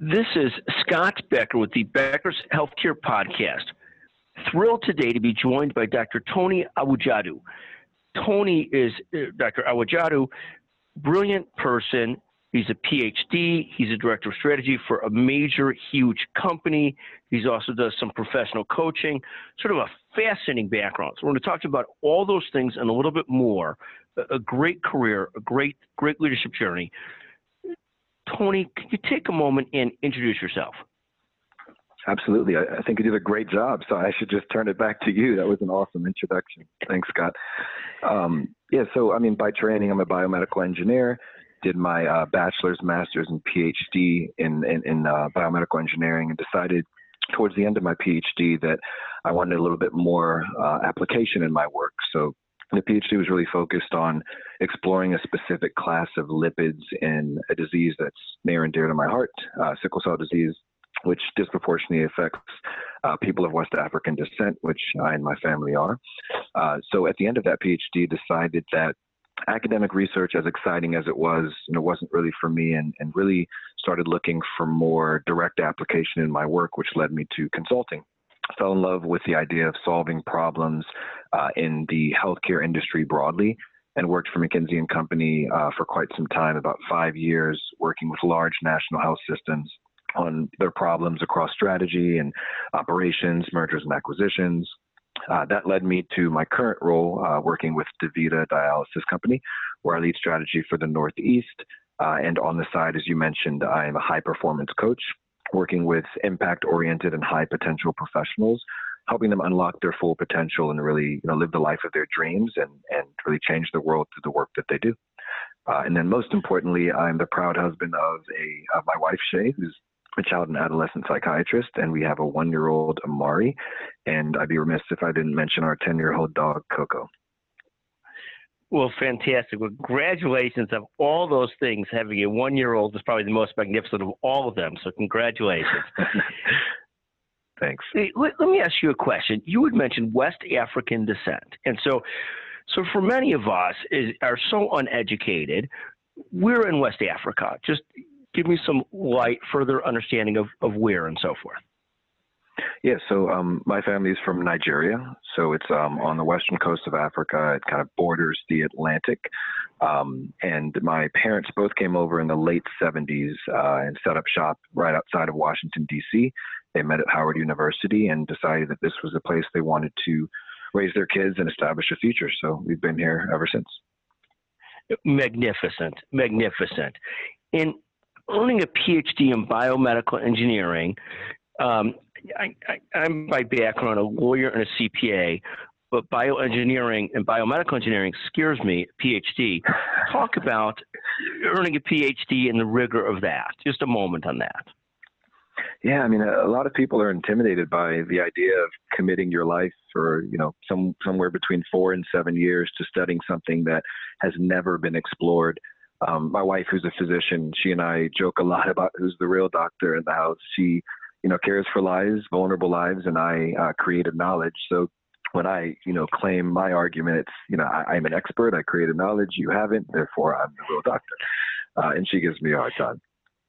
This is Scott Becker with the Becker's Healthcare Podcast. Thrilled today to be joined by Dr. Tony Awujadu. Tony is Dr. Awujadu, brilliant person. He's a PhD. He's a director of strategy for a major, huge company. He's also does some professional coaching, sort of a fascinating background. So we're going to talk about all those things and a little bit more. A great career, a great leadership journey. Tony, can you take a moment and introduce yourself? Absolutely. I think you did a great job, so I should just turn it back to you. That was an awesome introduction. Thanks, Scott. By training, I'm a biomedical engineer, did my bachelor's, master's, and PhD in biomedical engineering, and decided towards the end of my PhD that I wanted a little bit more application in my work. So the PhD was really focused on exploring a specific class of lipids in a disease that's near and dear to my heart, sickle cell disease, which disproportionately affects people of West African descent, which I and my family are. So at the end of that PhD, decided that academic research, as exciting as it was, wasn't really for me, and really started looking for more direct application in my work, which led me to consulting. I fell in love with the idea of solving problems in the healthcare industry broadly, and worked for McKinsey & Company for quite some time, about 5 years, working with large national health systems on their problems across strategy and operations, mergers and acquisitions. That led me to my current role, working with DaVita Dialysis Company, where I lead strategy for the Northeast. And on the side, as you mentioned, I am a high-performance coach, working with impact-oriented and high-potential professionals, helping them unlock their full potential and really live the life of their dreams and really change the world through the work that they do. And then most importantly, I'm the proud husband of my wife, Shay, who's a child and adolescent psychiatrist, and we have a 1-year-old, Amari, and I'd be remiss if I didn't mention our 10-year-old dog, Coco. Well, fantastic. Well, congratulations of all those things. Having a 1-year-old is probably the most magnificent of all of them, so congratulations. Thanks. Hey, let me ask you a question. You had mentioned West African descent, and so for many of us are so uneducated. We're in West Africa. Just give me some further understanding of where and so forth. Yeah, so my family is from Nigeria, so it's on the western coast of Africa. It kind of borders the Atlantic, and my parents both came over in the late 70s and set up shop right outside of Washington, D.C. They met at Howard University and decided that this was a place they wanted to raise their kids and establish a future, so we've been here ever since. Magnificent. In earning a PhD in biomedical engineering, I'm by background a lawyer and a CPA, but bioengineering and biomedical engineering scares me, PhD. Talk about earning a PhD and the rigor of that. Just a moment on that. Yeah, a lot of people are intimidated by the idea of committing your life for, somewhere between 4 and 7 years to studying something that has never been explored. My wife, who's a physician, she and I joke a lot about who's the real doctor in the house. She, cares for lives, vulnerable lives, and I created knowledge. So when I, claim my argument, it's, I'm an expert, I created knowledge, you haven't, therefore I'm the real doctor. And she gives me a hard time.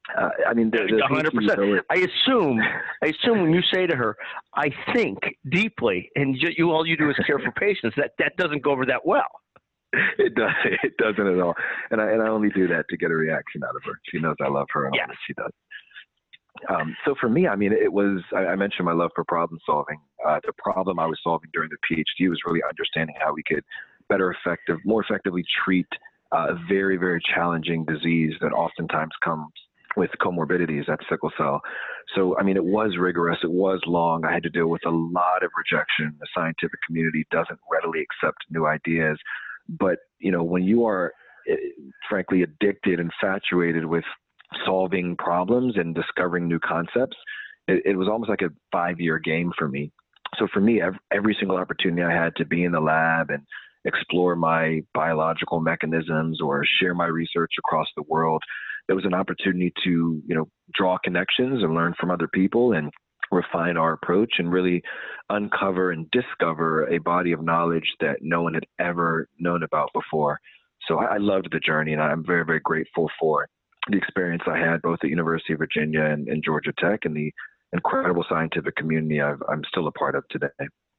100%. I assume when you say to her, I think deeply, and all you do is care for patients, that doesn't go over that well. It doesn't at all. And I only do that to get a reaction out of her. She knows I love her and all that she does. So for me, it was, I mentioned my love for problem solving. The problem I was solving during the PhD was really understanding how we could more effectively treat a very, very challenging disease that oftentimes comes with comorbidities, that's sickle cell. So, it was rigorous. It was long. I had to deal with a lot of rejection. The scientific community doesn't readily accept new ideas. But, when you are, frankly, addicted, infatuated with solving problems and discovering new concepts, it was almost like a 5-year game for me. So for me, every single opportunity I had to be in the lab and explore my biological mechanisms or share my research across the world, there was an opportunity to, draw connections and learn from other people and refine our approach and really uncover and discover a body of knowledge that no one had ever known about before. So I loved the journey, and I'm very, very grateful for the experience I had both at University of Virginia and Georgia Tech, and the incredible scientific community I'm still a part of today.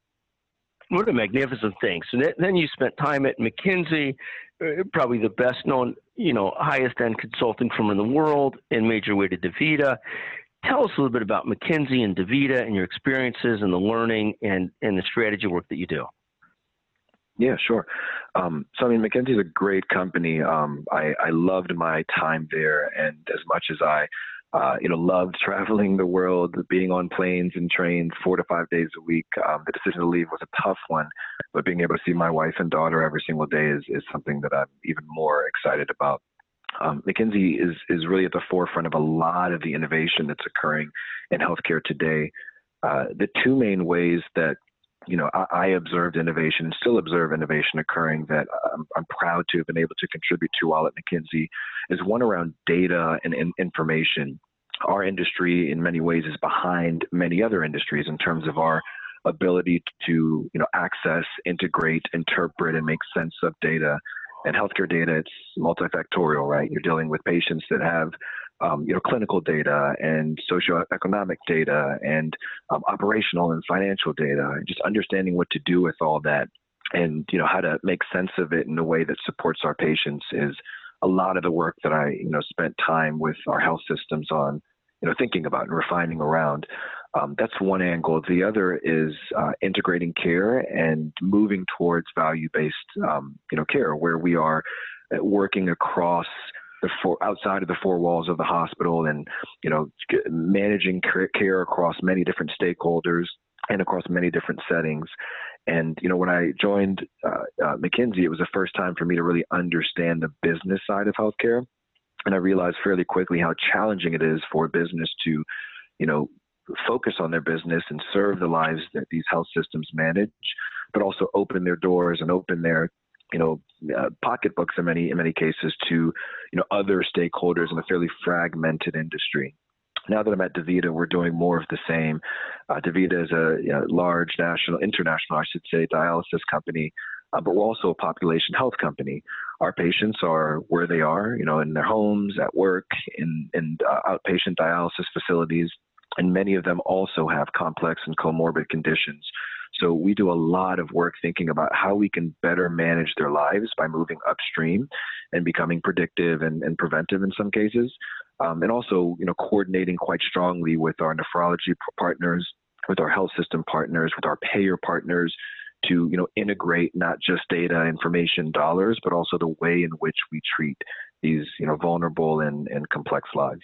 What a magnificent thing. So then you spent time at McKinsey, probably the best known, highest end consulting firm in the world, and made your way to DaVita. Tell us a little bit about McKinsey and DaVita and your experiences and the learning and the strategy work that you do. Yeah, sure. McKinsey is a great company. I loved my time there, and as much as I loved traveling the world, being on planes and trains 4 to 5 days a week. The decision to leave was a tough one, but being able to see my wife and daughter every single day is something that I'm even more excited about. McKinsey is really at the forefront of a lot of the innovation that's occurring in healthcare today. The two main ways that I observed innovation and still observe innovation occurring that I'm proud to have been able to contribute to while at McKinsey is one around data and information. Our industry in many ways is behind many other industries in terms of our ability to access, integrate, interpret, and make sense of data. And healthcare data, it's multifactorial, right? You're dealing with patients that have clinical data and socioeconomic data and operational and financial data, and just understanding what to do with all that and, how to make sense of it in a way that supports our patients is a lot of the work that I, spent time with our health systems on, thinking about and refining around. That's one angle. The other is integrating care and moving towards value-based, care, where we are working across outside of the four walls of the hospital and, managing care across many different stakeholders and across many different settings. And, when I joined McKinsey, it was the first time for me to really understand the business side of healthcare. And I realized fairly quickly how challenging it is for business to, focus on their business and serve the lives that these health systems manage, but also open their doors and open their pocketbooks in many cases to, other stakeholders in a fairly fragmented industry. Now that I'm at DaVita, we're doing more of the same. DaVita is a large international, dialysis company, but we're also a population health company. Our patients are where they are, in their homes, at work, in outpatient dialysis facilities, and many of them also have complex and comorbid conditions. So we do a lot of work thinking about how we can better manage their lives by moving upstream and becoming predictive and preventive in some cases. And also, coordinating quite strongly with our nephrology partners, with our health system partners, with our payer partners to, integrate not just data, information, dollars, but also the way in which we treat these, vulnerable and complex lives.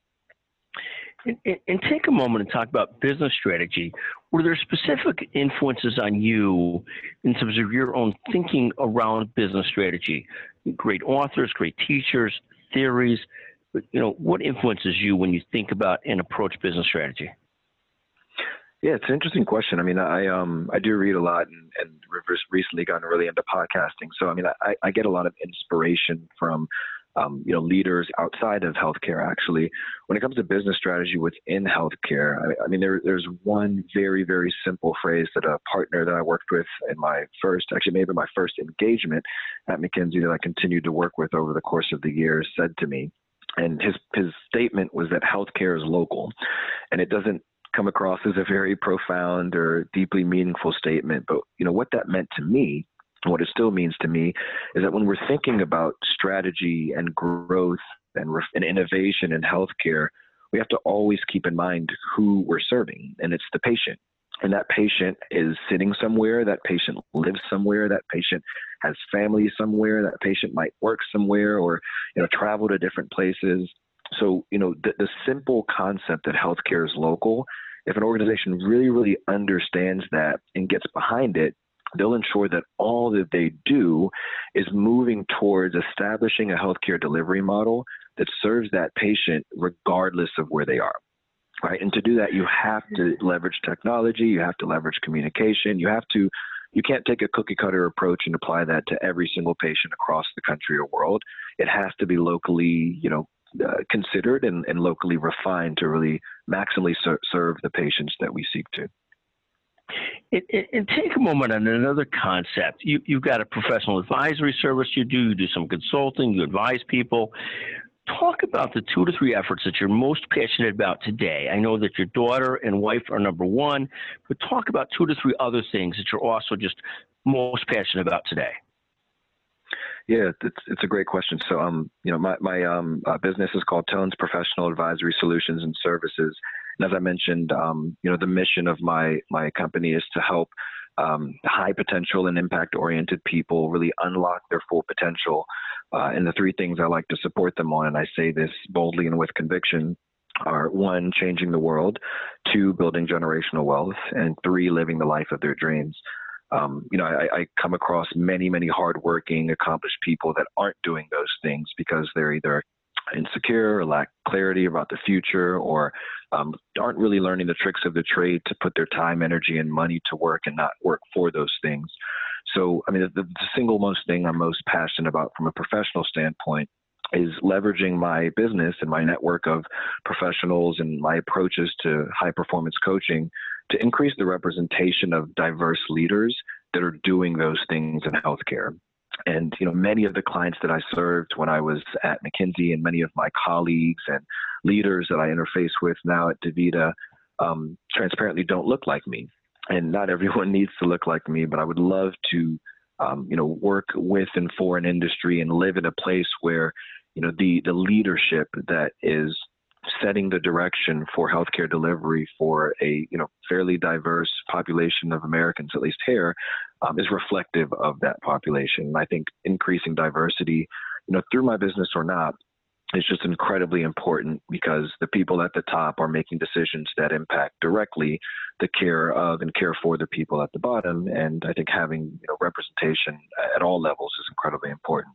And take a moment and talk about business strategy. Were there specific influences on you in terms of your own thinking around business strategy? Great authors, great teachers, theories. What influences you when you think about and approach business strategy? Yeah, it's an interesting question. I do read a lot and recently gotten really into podcasting. So, I get a lot of inspiration from leaders outside of healthcare, actually. When it comes to business strategy within healthcare, there's one very, very simple phrase that a partner that I worked with in my first engagement at McKinsey that I continued to work with over the course of the years said to me. And his statement was that healthcare is local. And it doesn't come across as a very profound or deeply meaningful statement. But, what that meant to me, what it still means to me, is that when we're thinking about strategy and growth and innovation in healthcare, we have to always keep in mind who we're serving, and it's the patient. And that patient is sitting somewhere, that patient lives somewhere, that patient has family somewhere, that patient might work somewhere or, travel to different places. So, the simple concept that healthcare is local, if an organization really, really understands that and gets behind it, they'll ensure that all that they do is moving towards establishing a healthcare delivery model that serves that patient regardless of where they are, right? And to do that, you have to leverage technology, you have to leverage communication, you can't take a cookie cutter approach and apply that to every single patient across the country or world. It has to be locally, considered and locally refined to really maximally serve the patients that we seek to. And take a moment on another concept. You've got a professional advisory service you do some consulting, you advise people. Talk about the 2 to 3 efforts that you're most passionate about today. I know that your daughter and wife are number one, but talk about 2 to 3 other things that you're also just most passionate about today. Yeah, it's a great question. So, my business is called Tones Professional Advisory Solutions and Services, and as I mentioned, the mission of my company is to help high potential and impact oriented people really unlock their full potential. And the 3 things I like to support them on, and I say this boldly and with conviction, are 1, changing the world, 2, building generational wealth, and 3, living the life of their dreams. I come across many, many hardworking, accomplished people that aren't doing those things because they're either insecure or lack clarity about the future, or aren't really learning the tricks of the trade to put their time, energy, and money to work and not work for those things. So, the single most thing I'm most passionate about from a professional standpoint is leveraging my business and my network of professionals and my approaches to high performance coaching to increase the representation of diverse leaders that are doing those things in healthcare. And, many of the clients that I served when I was at McKinsey and many of my colleagues and leaders that I interface with now at DaVita, transparently don't look like me. And not everyone needs to look like me, but I would love to, work with and for an industry and live in a place where, the leadership that is setting the direction for healthcare delivery for a fairly diverse population of Americans, at least here, is reflective of that population. And I think increasing diversity, through my business or not, is just incredibly important because the people at the top are making decisions that impact directly the care of and care for the people at the bottom. And I think having representation at all levels is incredibly important.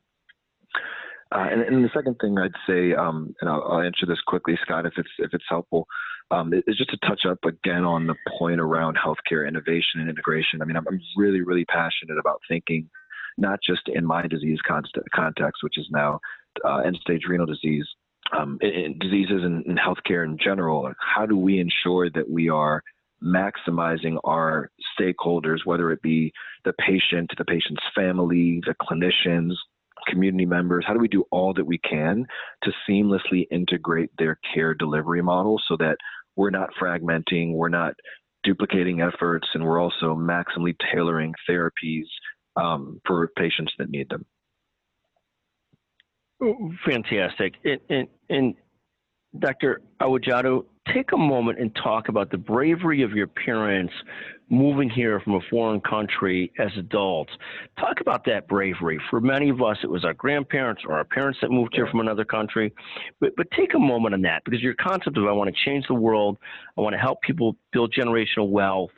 And the second thing I'd say, and I'll answer this quickly, Scott, if it's helpful, is just to touch up again on the point around healthcare innovation and integration. I'm really, really passionate about thinking not just in my disease context, which is now end-stage renal disease, in diseases in healthcare in general. How do we ensure that we are maximizing our stakeholders, whether it be the patient, the patient's family, the clinicians, community members? How do we do all that we can to seamlessly integrate their care delivery model so that we're not fragmenting, we're not duplicating efforts, and we're also maximally tailoring therapies for patients that need them? Fantastic. And Dr. Awadjadu, take a moment and talk about the bravery of your parents moving here from a foreign country as adults. Talk about that bravery. For many of us, it was our grandparents or our parents that moved here from another country. But take a moment on that, because your concept of I want to change the world, I want to help people build generational wealth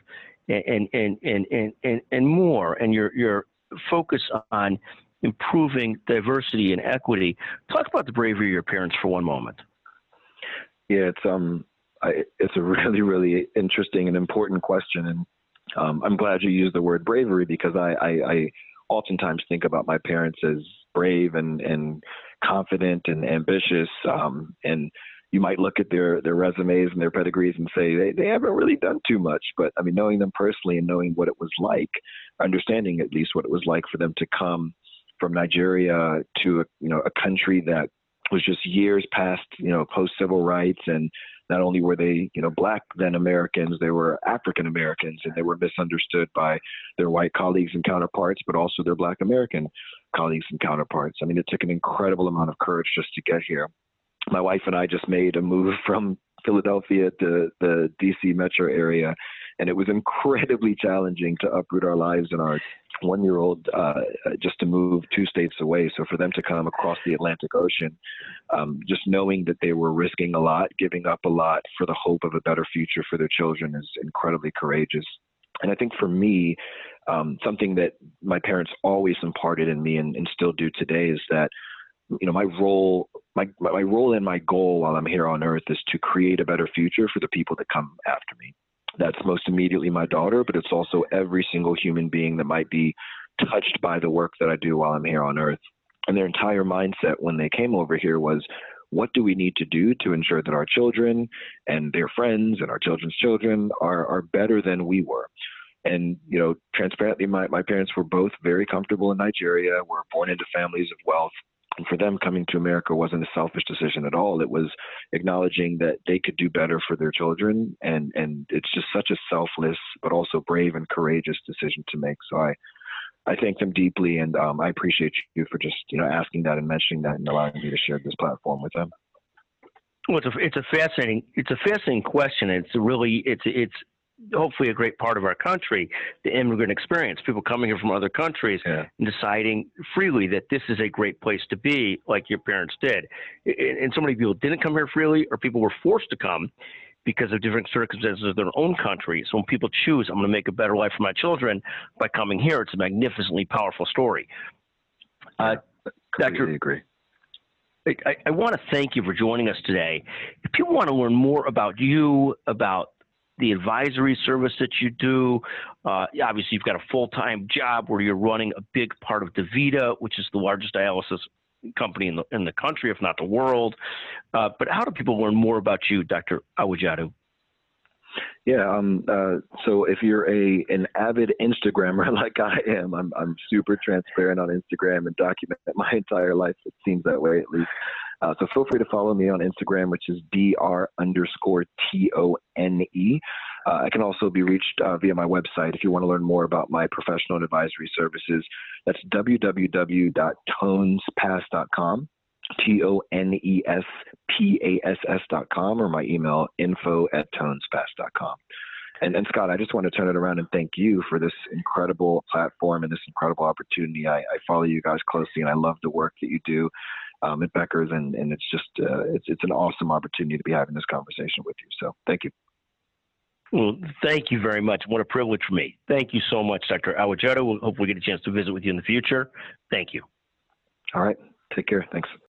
and more, and your focus on improving diversity and equity. Talk about the bravery of your parents for one moment. Yeah, it's a really, really interesting and important question, and I'm glad you used the word bravery, because I oftentimes think about my parents as brave and confident and ambitious, and you might look at their resumes and their pedigrees and say they haven't really done too much. But knowing them personally and knowing what it was like, understanding at least what it was like for them to come from Nigeria to a country that was just years past post civil rights, and not only were they Black then Americans, they were African Americans, and they were misunderstood by their white colleagues and counterparts, but also their Black American colleagues and counterparts. It took an incredible amount of courage just to get here. My wife and I just made a move from Philadelphia to the DC metro area, and it was incredibly challenging to uproot our lives and our one-year-old just to move 2 states away. So for them to come across the Atlantic Ocean, just knowing that they were risking a lot, giving up a lot for the hope of a better future for their children is incredibly courageous. And I think for me, something that my parents always imparted in me and still do today is that my role and my goal while I'm here on earth is to create a better future for the people that come after me. That's most immediately my daughter, but it's also every single human being that might be touched by the work that I do while I'm here on earth. And their entire mindset when they came over here was, what do we need to do to ensure that our children and their friends and our children's children are better than we were? And, transparently, my parents were both very comfortable in Nigeria, were born into families of wealth. And for them, coming to America wasn't a selfish decision at all. It was acknowledging that they could do better for their children. And it's just such a selfless, but also brave and courageous decision to make. So I thank them deeply, and I appreciate you for just asking that and mentioning that and allowing me to share this platform with them. Well, it's a fascinating question. It's hopefully a great part of our country, the immigrant experience, people coming here from other countries and deciding freely that this is a great place to be, like your parents did. And so many people didn't come here freely, or people were forced to come because of different circumstances of their own country. So when people choose, I'm going to make a better life for my children by coming here, it's a magnificently powerful story. Completely agree. I want to thank you for joining us today. If people want to learn more about you, about the advisory service that you do, obviously you've got a full-time job where you're running a big part of DaVita, which is the largest dialysis company in the country, if not the world. But how do people learn more about you, Dr. Awadjadu? Yeah, so if you're an avid Instagrammer like I am, I'm super transparent on Instagram and document my entire life. It seems that way, at least. So feel free to follow me on Instagram, which is Dr_TONE. I can also be reached via my website if you want to learn more about my professional and advisory services. That's www.tonespass.com, TONESPASS.com, or my email, info@tonespass.com. And Scott, I just want to turn it around and thank you for this incredible platform and this incredible opportunity. I follow you guys closely, and I love the work that you do at Becker's, and it's just it's an awesome opportunity to be having this conversation with you. So thank you. Well, thank you very much. What a privilege for me. Thank you so much, Dr. Awadjadu. We'll hopefully get a chance to visit with you in the future. Thank you. All right. Take care. Thanks.